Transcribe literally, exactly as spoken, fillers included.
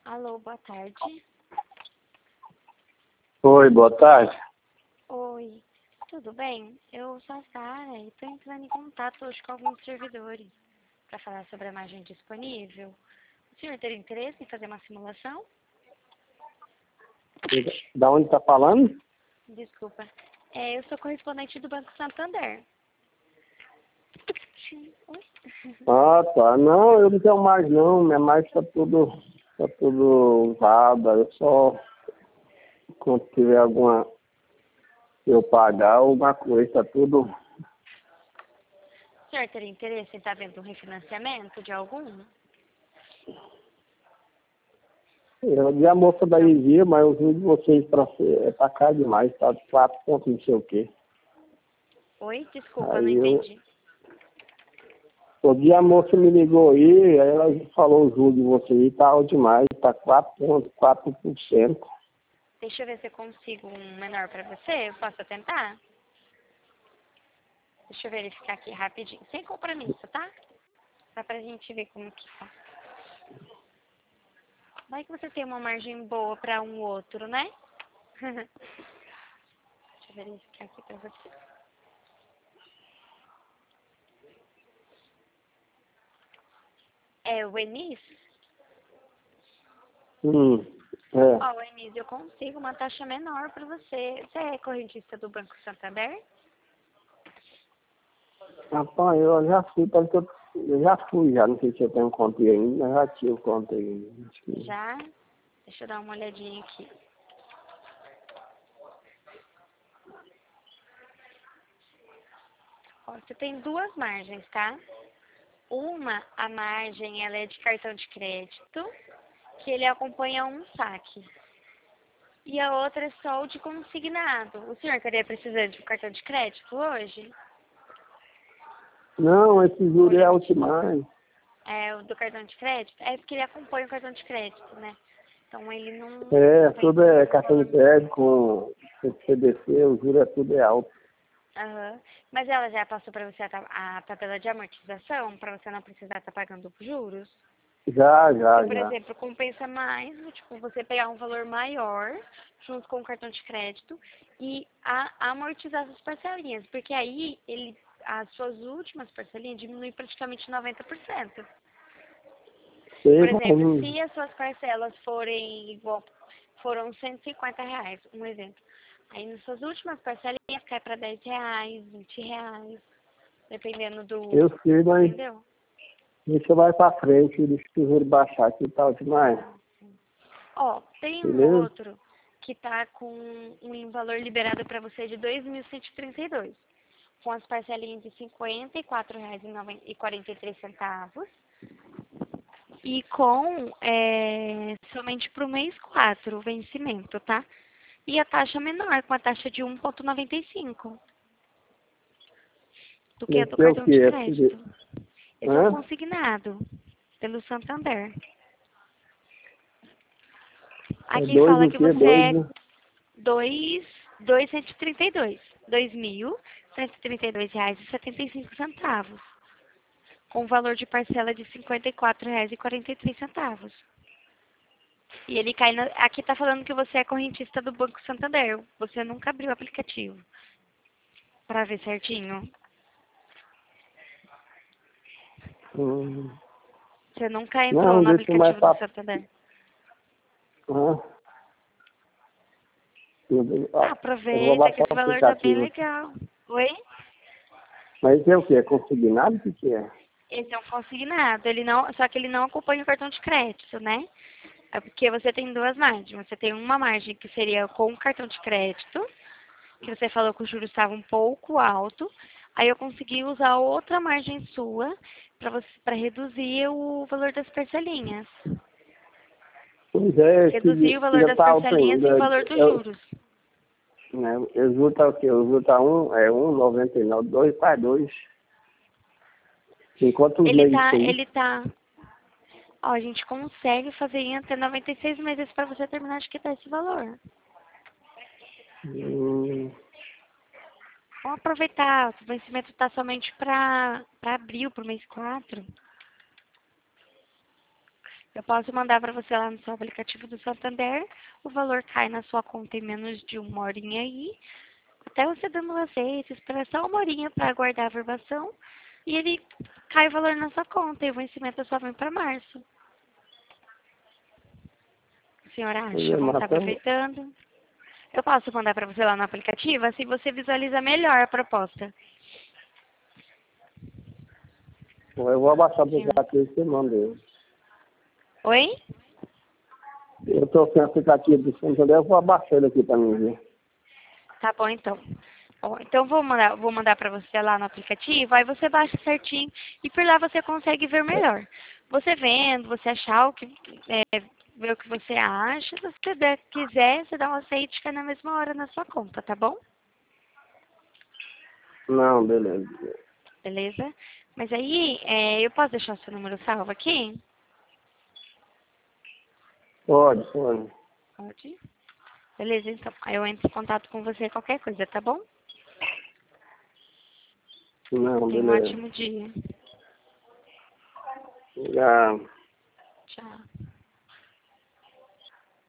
Alô, boa tarde. Oi, boa tarde. Oi, tudo bem? Eu sou a Sara e estou entrando em contato hoje com alguns servidores para falar sobre a margem disponível. O senhor teria interesse em fazer uma simulação? Da onde está falando? Desculpa. É, eu sou correspondente do Banco Santander. Oi? Ah, tá. Não, eu não tenho mais não. Minha margem está tudo, tá tudo usada. Eu só, quando tiver alguma, eu pagar alguma coisa, está tudo. O senhor teria interesse em estar vendo um refinanciamento de algum? Eu vi a moça da Envia, mas eu vi de vocês para é para cá demais, tá? Quatro pontos não sei o quê. Oi, desculpa, Aí não eu, entendi. o dia a moça me ligou aí, aí ela falou o juro de vocês, tá alto demais, tá quatro pontos, quatro por cento. Deixa eu ver se eu consigo um menor para você. Eu posso tentar? Deixa eu verificar aqui rapidinho. Sem compromisso, tá? Só pra gente ver como que tá. Vai que você tem uma margem boa para um outro, né? Deixa eu verificar aqui para você. É o Enis? Hum, é. Ó, o Enis, eu consigo uma taxa menor para você. Você é correntista do Banco Santander? Rapaz, eu já fui, parece que eu, eu já fui já, não sei se eu tenho conta aí ainda, mas já tive conta aí. Acho que- Já? Deixa eu dar uma olhadinha aqui. Ó, você tem duas margens, tá? Uma, a margem, ela é de cartão de crédito, que ele acompanha um saque. E a outra é só o de consignado. O senhor estaria precisando de um cartão de crédito hoje? Não, esse juro é Olha, alto demais. é o do cartão de crédito? É porque ele acompanha o cartão de crédito, né? Então ele não É, acompanha tudo é o cartão valor. de crédito com C D C, o juro é tudo é alto. Aham. Mas ela já passou para você a, ta- a tabela de amortização, para você não precisar estar pagando juros? Já, Porque, já, por já. exemplo, compensa mais, tipo, você pegar um valor maior junto com o cartão de crédito e a, amortizar as parcelinhas, porque aí ele, as suas últimas parcelinhas diminuem praticamente noventa por cento. Sei, Por mas exemplo, não- se as suas parcelas forem igual, foram cento e cinquenta reais, um exemplo. Aí nas suas últimas parcelinhas cai para dez reais, vinte reais, dependendo do. eu sei, mas Entendeu? isso vai pra frente, deixa o juro baixar aqui e tal demais. Ó, tem um Beleza? outro que tá com um valor liberado para você de dois mil cento e trinta e dois, com as parcelinhas de cinquenta e quatro reais e quarenta e três centavos e com é, somente para o mês quatro o vencimento, tá? E a taxa menor, com a taxa de um vírgula noventa e cinco do que a do Esse é o cartão quê? de Esse de... crédito. Esse é o Hã? consignado pelo Santander. É Aqui dois fala o que quê? você Dois, é né? dois, dois cento e trinta e dois, dois mil cento e trinta e dois reais e setenta e cinco centavos, com valor de parcela de cinquenta e quatro reais e quarenta e três centavos. E ele cai na, aqui tá falando que você é correntista do Banco Santander. Você nunca abriu o aplicativo para ver certinho. Hum. Você nunca entrou Não, no deixa mais aplicativo do pra... Santander. Hã? Eu, Ah, ah, eu vou aproveita que baixar o esse valor tá bem aplicativo aqui. legal. Oi? Mas esse é o quê? É consignado? O que que é? Esse é um consignado, ele não, só que ele não acompanha o cartão de crédito, né? É porque você tem duas margens. Você tem uma margem que seria com o cartão de crédito, que você falou que o juros estava um pouco alto. Aí eu consegui usar outra margem sua para você para reduzir o valor das parcelinhas. Pois é, Reduzir o esse valor já das tá alto parcelinhas e o ainda. valor dos Eu, juros. né, o juro tá o quê? O juro tá um, é um noventa e nove, dois para dois. Em quantos Ele meses tá, tem? ele tá. Ó, a gente consegue fazer em até noventa e seis meses para você terminar de quitar esse valor. Hum, Vamos aproveitar, o vencimento está somente para abril, para o mês quatro. Eu posso mandar para você lá no seu aplicativo do Santander. O valor cai na sua conta em menos de uma horinha aí. Até você dando o aceite, espera só uma horinha para aguardar a aprovação. E ele cai o valor na sua conta e o vencimento só vem para março. A senhora acha? Vamos estar aproveitando. Eu posso mandar para você lá no aplicativo, assim você visualiza melhor a proposta. Eu vou abaixar o aplicativo e você manda ele. Oi? Eu estou sem aplicativo do Santander, eu vou abaixar ele aqui para mim ver. Tá bom, então. Bom, então vou mandar, vou mandar para você lá no aplicativo, aí você baixa certinho e por lá você consegue ver melhor. Você vendo, você achar o que, é, ver o que você acha, se você der, quiser, você dá um aceite que é na mesma hora na sua conta, tá bom? Não, beleza. Beleza? Mas aí, é, eu posso deixar o seu número salvo aqui? Pode, pode. Pode. Beleza, então. Aí eu entro em contato com você qualquer coisa, tá bom? Não, Tenha um beleza. ótimo dia. Obrigado. Tchau.